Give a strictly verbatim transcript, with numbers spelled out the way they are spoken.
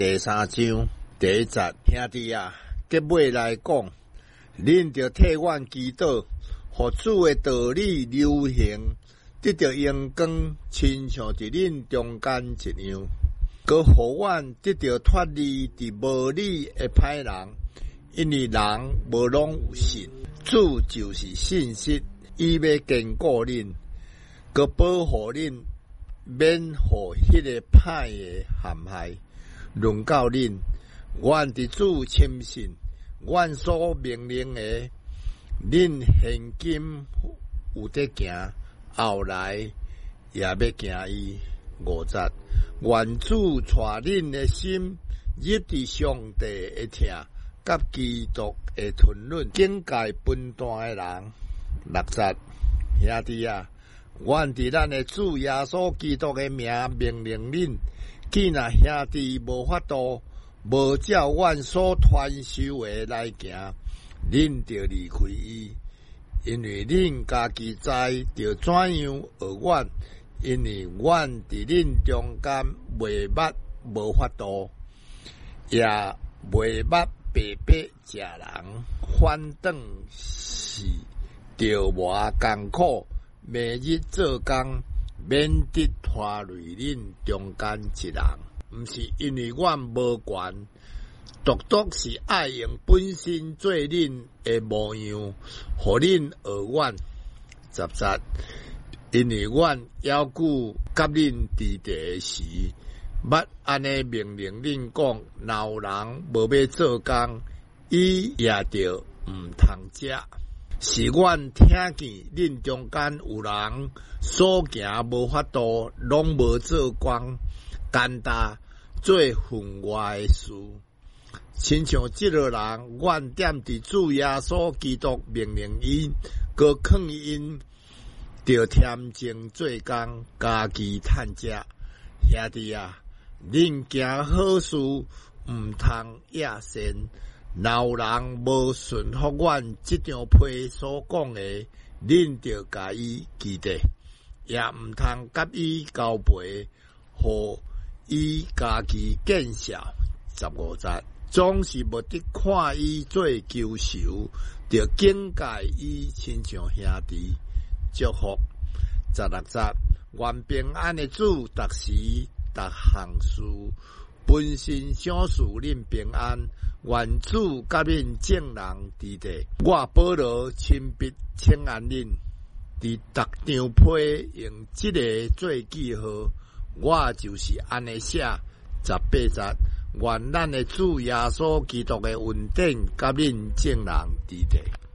第三章第一节，兄弟啊，结尾来讲，恁着替阮祈祷，互主的道理流行，得到阳光，亲像伫恁中间一样，佮互阮得到脱离伫无理的歹人，因为人无拢有信，主就是信息，伊要坚固恁，佮保护恁，免互迄个歹的陷害。论到恁，阮伫主深信，阮所命令的，恁现今有得行，后来也要行伊。五节，愿主带恁的心入伫上帝的听，甲基督的吞论，警戒分断的人。六节，兄弟啊，阮伫咱的主耶稣基督的名命令恁。既然兄弟无法度，无照阮所传授的来行，恁就离开伊，因为恁家己知着怎样学阮，因为阮伫恁中间袂捌无法度，也袂捌白白食人，反倒是着偌艰苦，每日做工。免得拖累恁中间一人，毋是因为阮无权，独独是爱用本身做恁的模样，互恁学阮。十节，因为阮要求甲恁伫地时，捌安尼命令恁讲，若有人无要做工，伊也着毋通食。是阮听见恁中间有人所行无法度，拢无做工，干焦做分外的事。亲像即个人，阮踮伫主耶稣基督命令因，佮劝因着恬静做工，家己趁食。兄弟啊，恁行好事，毋通野善。若有人无顺服阮即张批所讲的，恁着甲伊记得，也毋通甲伊交陪，互伊家己见笑。十五节，总是无得看伊做救赎，着警戒伊亲像兄弟。祝福。十六节，愿平安的主，逐时逐项事，本身享受恁平安。愿主甲恁正人伫地，我保罗亲笔请安恁，伫逐张批用即个做记号，我就是安尼写。十八节，愿咱的主耶稣基督的恩典甲恁正人伫地。